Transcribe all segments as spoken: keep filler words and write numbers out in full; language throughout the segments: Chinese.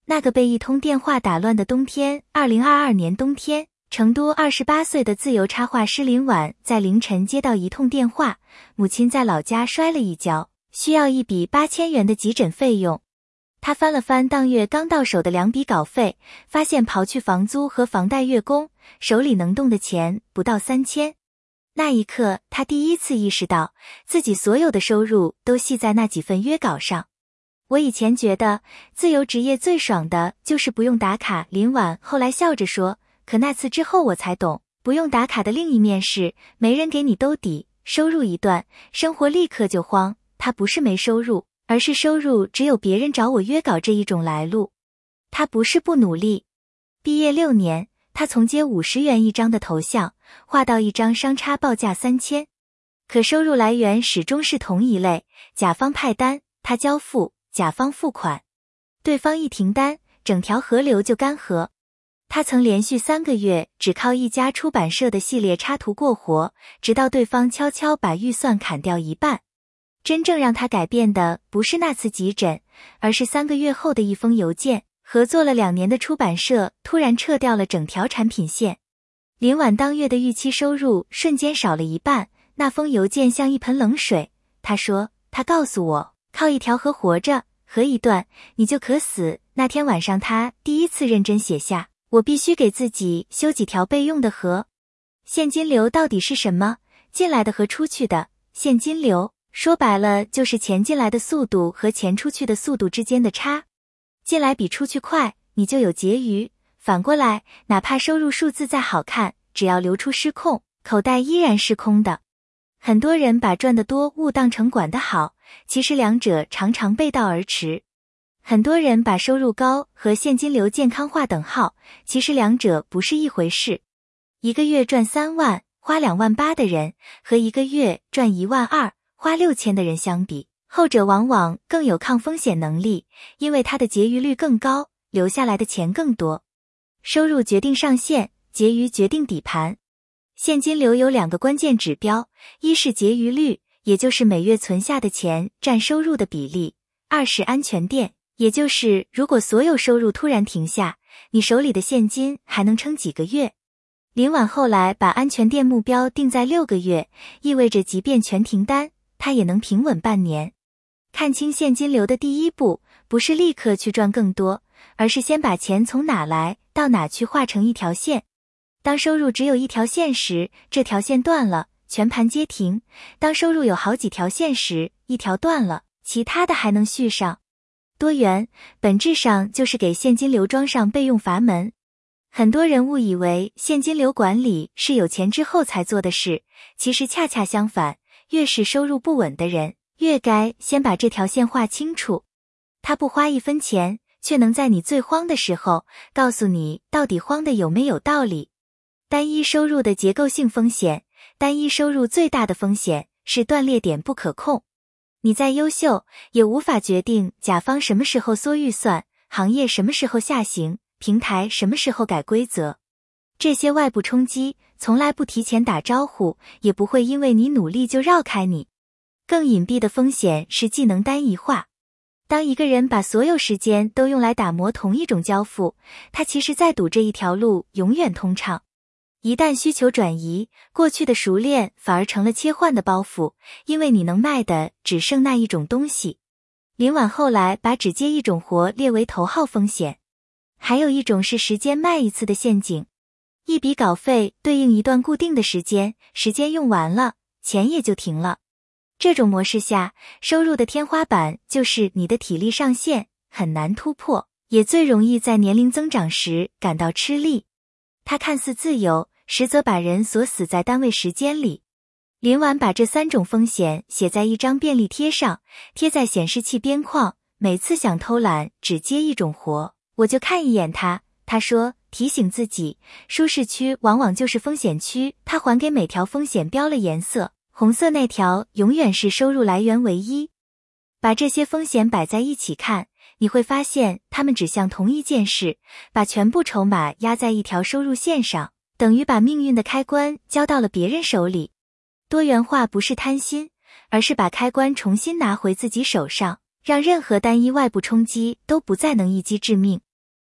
那个被一通电话打乱的冬天，二零二二年冬天，成都二十八岁的自由插画师林婉在凌晨接到一通电话，母亲在老家摔了一跤，需要一笔八千元的急诊费用。他翻了翻当月刚到手的两笔稿费，发现刨去房租和房贷月供，手里能动的钱不到三千。那一刻，他第一次意识到，自己所有的收入都系在那几份约稿上。我以前觉得，自由职业最爽的就是不用打卡，林婉后来笑着说，可那次之后我才懂，不用打卡的另一面是，没人给你兜底，收入一断，生活立刻就慌。他不是没收入，而是收入只有别人找我约稿这一种来路。他不是不努力。毕业六年，他从接五十元一张的头像，画到一张商差报价三千，可收入来源始终是同一类，甲方派单，他交付，甲方付款，对方一停单，整条河流就干涸。他曾连续三个月只靠一家出版社的系列插图过活，直到对方悄悄把预算砍掉一半。真正让他改变的不是那次急诊，而是三个月后的一封邮件，合作了两年的出版社突然撤掉了整条产品线。林婉当月的预期收入瞬间少了一半，那封邮件像一盆冷水。他说，他告诉我，靠一条河活着，河一断，你就可死。那天晚上他第一次认真写下，我必须给自己修几条备用的河。现金流到底是什么？进来的和出去的。现金流说白了就是钱进来的速度和钱出去的速度之间的差。进来比出去快，你就有结余。反过来，哪怕收入数字再好看，只要流出失控，口袋依然是空的。很多人把赚得多误当成管得好，其实两者常常背道而驰。很多人把收入高和现金流健康划等号，其实两者不是一回事。一个月赚三万，花两万八的人，和一个月赚一万二，花六千的人相比，后者往往更有抗风险能力，因为他的结余率更高，留下来的钱更多。收入决定上限，结余决定底盘。现金流有两个关键指标，一是结余率，也就是每月存下的钱占收入的比例；二是安全垫，也就是如果所有收入突然停下，你手里的现金还能撑几个月。林婉后来把安全垫目标定在六个月，意味着即便全停单，他也能平稳半年。看清现金流的第一步，不是立刻去赚更多，而是先把钱从哪来到哪去画成一条线。当收入只有一条线时，这条线断了，全盘皆停；当收入有好几条线时，一条断了，其他的还能续上。多元本质上就是给现金流装上备用阀门。很多人误以为现金流管理是有钱之后才做的事，其实恰恰相反，越是收入不稳的人，越该先把这条线画清楚。他不花一分钱，却能在你最慌的时候，告诉你到底慌的有没有道理。单一收入的结构性风险，单一收入最大的风险是断裂点不可控。你再优秀，也无法决定甲方什么时候缩预算，行业什么时候下行，平台什么时候改规则。这些外部冲击从来不提前打招呼，也不会因为你努力就绕开你。更隐蔽的风险是技能单一化。当一个人把所有时间都用来打磨同一种交付，他其实在赌这一条路永远通畅。一旦需求转移，过去的熟练反而成了切换的包袱，因为你能卖的只剩那一种东西。林婉后来把只接一种活列为头号风险。还有一种是时间卖一次的陷阱。一笔稿费对应一段固定的时间，时间用完了，钱也就停了。这种模式下，收入的天花板就是你的体力上限，很难突破，也最容易在年龄增长时感到吃力。它看似自由，实则把人锁死在单位时间里。林婉把这三种风险写在一张便利贴上，贴在显示器边框，每次想偷懒只接一种活，我就看一眼它。他说，提醒自己，舒适区往往就是风险区。他还给每条风险标了颜色，红色那条永远是收入来源唯一。把这些风险摆在一起看，你会发现它们指向同一件事，把全部筹码压在一条收入线上，等于把命运的开关交到了别人手里。多元化不是贪心，而是把开关重新拿回自己手上，让任何单一外部冲击都不再能一击致命。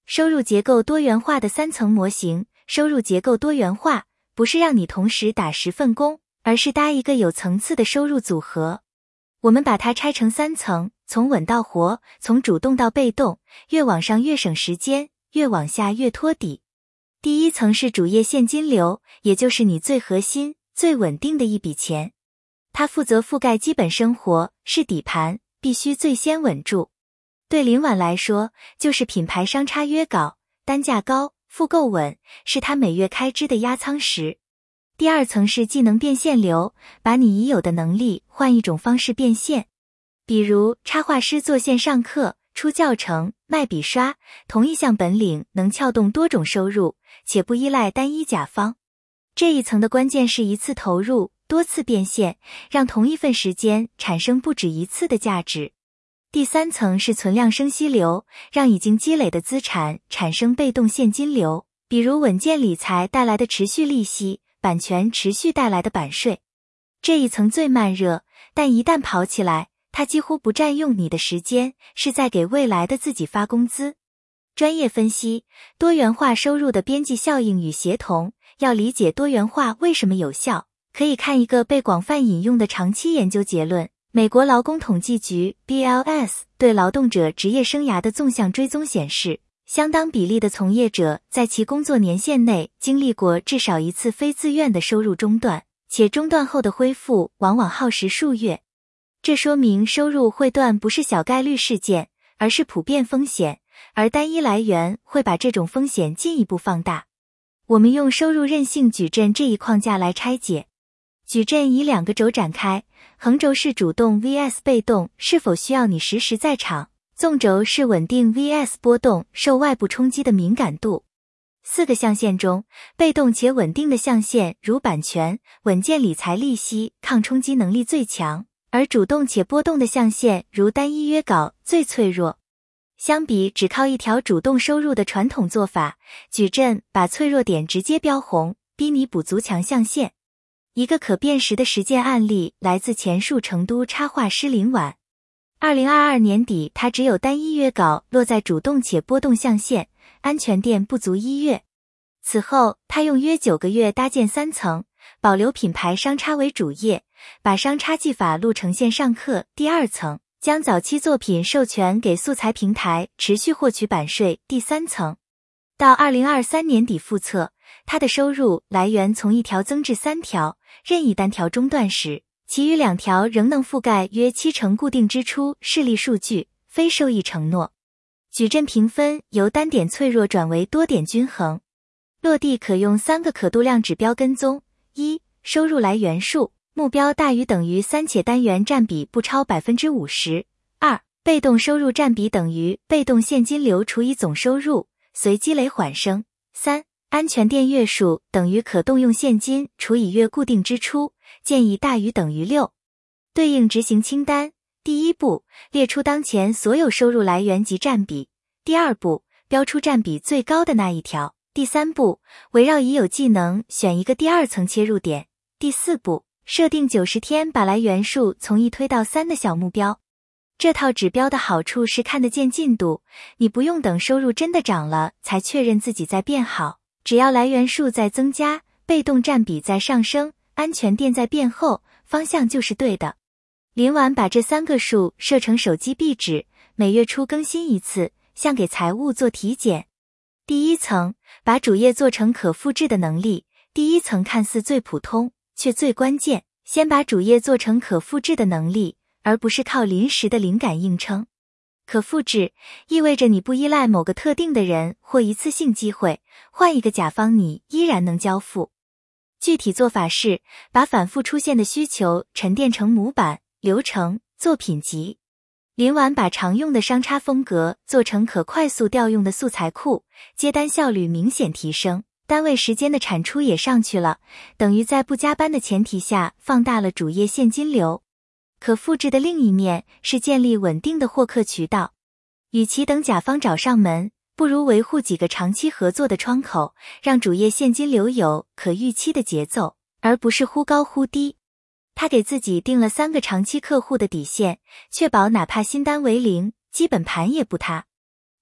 收入结构多元化的三层模型。收入结构多元化不是让你同时打十份工，而是搭一个有层次的收入组合。我们把它拆成三层，从稳到活，从主动到被动，越往上越省时间，越往下越托底。第一层是主业现金流，也就是你最核心、最稳定的一笔钱。它负责覆盖基本生活，是底盘，必须最先稳住。对林婉来说，就是品牌商差约稿，单价高，复购稳，是他每月开支的压舱石。第二层是技能变现流，把你已有的能力换一种方式变现。比如插画师做线上课、出教程、卖笔刷，同一项本领能撬动多种收入，且不依赖单一甲方。这一层的关键是一次投入，多次变现，让同一份时间产生不止一次的价值。第三层是存量生息流，让已经积累的资产产生被动现金流，比如稳健理财带来的持续利息，版权持续带来的版税。这一层最慢热，但一旦跑起来，它几乎不占用你的时间，是在给未来的自己发工资。专业分析，多元化收入的边际效应与协同。要理解多元化为什么有效，可以看一个被广泛引用的长期研究结论。美国劳工统计局 B L S 对劳动者职业生涯的纵向追踪显示，相当比例的从业者在其工作年限内经历过至少一次非自愿的收入中断，且中断后的恢复往往耗时数月。这说明收入会断不是小概率事件，而是普遍风险，而单一来源会把这种风险进一步放大。我们用收入韧性矩阵这一框架来拆解。矩阵以两个轴展开，横轴是主动 vs 被动是否需要你时时在场，纵轴是稳定 vs 波动受外部冲击的敏感度。四个象限中，被动且稳定的象限如版权、稳健理财利息抗冲击能力最强，而主动且波动的象限如单一约稿最脆弱。相比只靠一条主动收入的传统做法，矩阵把脆弱点直接标红，逼你补足强象限。一个可辨识的实践案例来自前述成都插画师林婉。二零二二年底，他只有单一约稿落在主动且波动象限，安全垫不足一月。此后，他用约九个月搭建三层，保留品牌商差为主业，把商差技法录成线上课第二层，将早期作品授权给素材平台，持续获取版税第三层。到二零二三年底复测，他的收入来源从一条增至三条，任意单条中断时，其余两条仍能覆盖约七成固定支出示例数据，非收益承诺。矩阵评分由单点脆弱转为多点均衡。落地可用三个可度量指标跟踪：一、收入来源数，目标大于等于三且单元占比不超 百分之五十； 二、被动收入占比等于被动现金流除以总收入，随积累缓升；三、安全垫月数等于可动用现金除以月固定支出，建议大于等于六。对应执行清单：第一步，列出当前所有收入来源及占比；第二步，标出占比最高的那一条；第三步，围绕已有技能选一个第二层切入点；第四步，设定九十天把来源数从一推到三的小目标。这套指标的好处是看得见进度，你不用等收入真的涨了才确认自己在变好，只要来源数在增加，被动占比在上升，安全垫在变厚，方向就是对的。林婉把这三个数设成手机壁纸，每月初更新一次，像给财务做体检。第一层，把主业做成可复制的能力。第一层看似最普通，却最关键，先把主业做成可复制的能力，而不是靠临时的灵感硬撑。可复制意味着你不依赖某个特定的人或一次性机会，换一个甲方你依然能交付。具体做法是，把反复出现的需求沉淀成模板、流程、作品集。林婉把常用的商差风格做成可快速调用的素材库，接单效率明显提升，单位时间的产出也上去了，等于在不加班的前提下放大了主业现金流。可复制的另一面是建立稳定的获客渠道。与其等甲方找上门，不如维护几个长期合作的窗口，让主业现金流有可预期的节奏，而不是忽高忽低。他给自己定了三个长期客户的底线，确保哪怕新单为零，基本盘也不塌。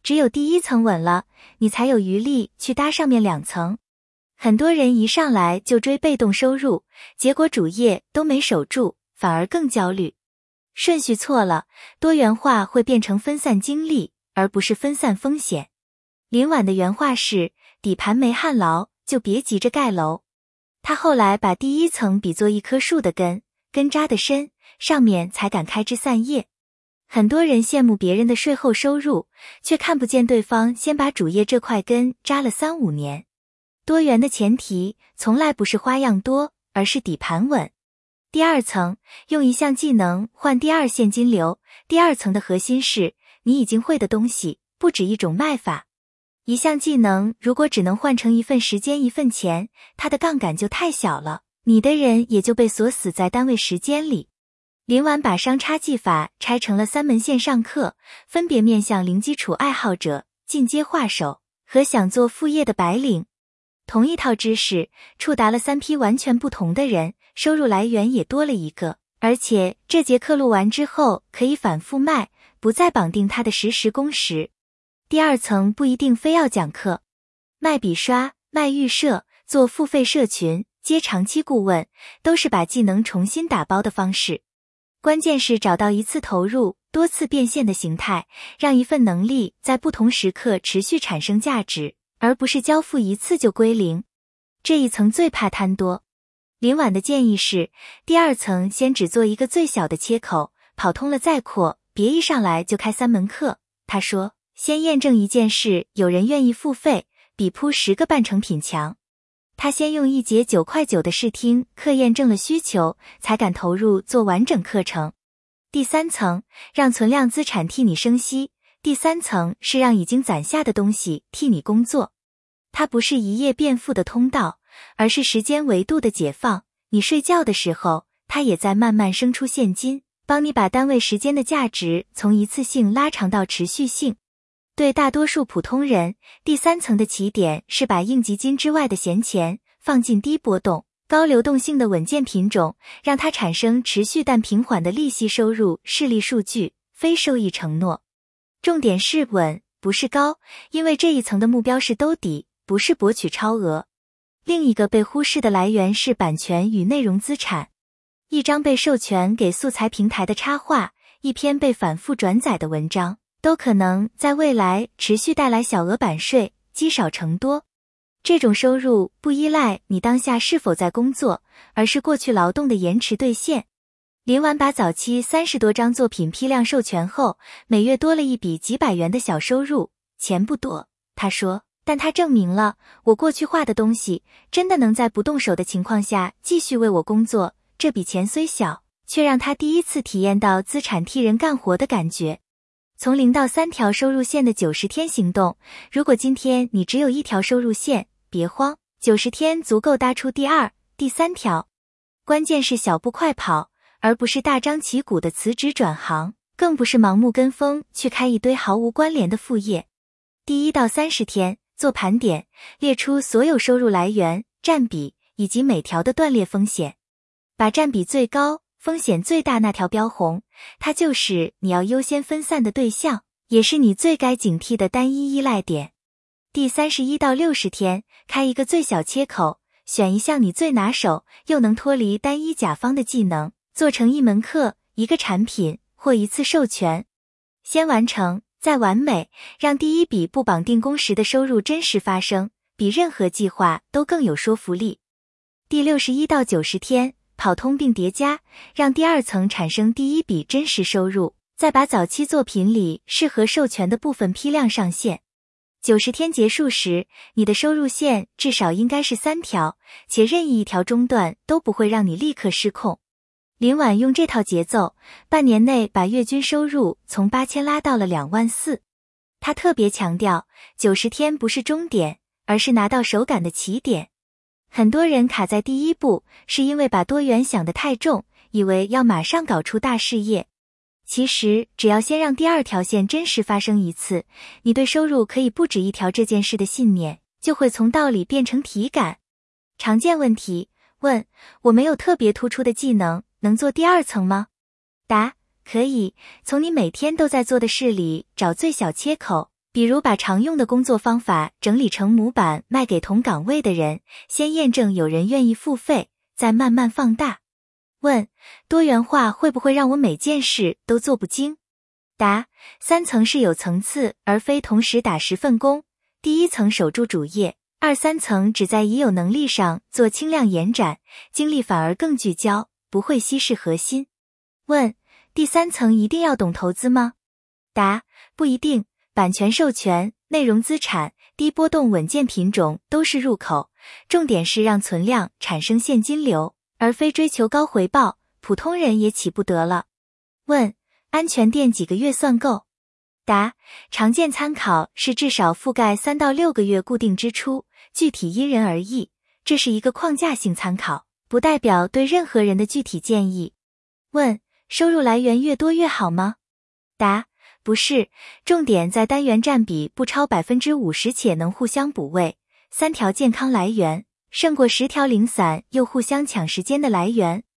只有第一层稳了，你才有余力去搭上面两层。很多人一上来就追被动收入，结果主业都没守住，反而更焦虑。顺序错了，多元化会变成分散精力，而不是分散风险。林婉的原话是，底盘没焊牢，就别急着盖楼。他后来把第一层比作一棵树的根，根扎得深，上面才敢开枝散叶。很多人羡慕别人的税后收入，却看不见对方先把主业这块根扎了三五年。多元的前提从来不是花样多，而是底盘稳。第二层，用一项技能换第二现金流。第二层的核心是，你已经会的东西不止一种卖法。一项技能如果只能换成一份时间一份钱，它的杠杆就太小了，你的人也就被锁死在单位时间里。林婉把商差技法拆成了三门线上课，分别面向零基础爱好者、进阶画手和想做副业的白领。同一套知识触达了三批完全不同的人，收入来源也多了一个，而且这节课录完之后可以反复卖，不再绑定他的实时工时。第二层不一定非要讲课，卖笔刷、卖预设、做付费社群、接长期顾问，都是把技能重新打包的方式。关键是找到一次投入、多次变现的形态，让一份能力在不同时刻持续产生价值，而不是交付一次就归零。这一层最怕贪多。林婉的建议是，第二层先只做一个最小的切口，跑通了再扩，别一上来就开三门课。他说，先验证一件事有人愿意付费，比铺十个半成品强。他先用一节九块九的试听课验证了需求，才敢投入做完整课程。第三层，让存量资产替你生息。第三层是让已经攒下的东西替你工作。它不是一夜变富的通道，而是时间维度的解放。你睡觉的时候，它也在慢慢生出现金，帮你把单位时间的价值从一次性拉长到持续性。对大多数普通人，第三层的起点是把应急金之外的闲钱放进低波动、高流动性的稳健品种，让它产生持续但平缓的利息收入。示例数据，非收益承诺。重点是稳，不是高，因为这一层的目标是兜底，不是博取超额。另一个被忽视的来源是版权与内容资产。一张被授权给素材平台的插画，一篇被反复转载的文章，都可能在未来持续带来小额版税，积少成多。这种收入不依赖你当下是否在工作，而是过去劳动的延迟兑现。林婉把早期三十多张作品批量授权后，每月多了一笔几百元的小收入，钱不多，他说，但他证明了我过去画的东西真的能在不动手的情况下继续为我工作。这笔钱虽小，却让他第一次体验到资产替人干活的感觉。从零到三条收入线的九十天行动，如果今天你只有一条收入线，别慌，九十天足够搭出第二、第三条。关键是小步快跑，而不是大张旗鼓的辞职转行，更不是盲目跟风去开一堆毫无关联的副业。第一到三十天做盘点，列出所有收入来源、占比以及每条的断裂风险，把占比最高、风险最大那条标红，它就是你要优先分散的对象，也是你最该警惕的单一依赖点。第三十一到六十天，开一个最小切口，选一项你最拿手又能脱离单一甲方的技能，做成一门课、一个产品或一次授权。先完成，再完美，让第一笔不绑定工时的收入真实发生，比任何计划都更有说服力。第六十一到九十天，跑通并叠加，让第二层产生第一笔真实收入，再把早期作品里适合授权的部分批量上线。九十天结束时，你的收入线至少应该是三条，且任意一条中断都不会让你立刻失控。林婉用这套节奏，半年内把月均收入从八千拉到了两万四。他特别强调，九十天不是终点，而是拿到手感的起点。很多人卡在第一步，是因为把多元想得太重，以为要马上搞出大事业。其实，只要先让第二条线真实发生一次，你对收入可以不止一条这件事的信念，就会从道理变成体感。常见问题：问，我没有特别突出的技能，能做第二层吗？答，可以，从你每天都在做的事里找最小切口， 比如把常用的工作方法整理成模板卖给同岗位的人，先验证有人愿意付费，再慢慢放大。问：多元化会不会让我每件事都做不精？答：三层是有层次，而非同时打十份工。第一层守住主业，二三层只在已有能力上做轻量延展，精力反而更聚焦，不会稀释核心。问：第三层一定要懂投资吗？答：不一定，版权授权、内容资产、低波动稳健品种都是入口，重点是让存量产生现金流，而非追求高回报，普通人也起不得了。问：安全垫几个月算够？答：常见参考是至少覆盖三到六个月固定支出，具体因人而异，这是一个框架性参考，不代表对任何人的具体建议。问：收入来源越多越好吗？答：不是，重点在单元占比不超 百分之五十 且能互相补位，三条健康来源胜过十条零散又互相抢时间的来源。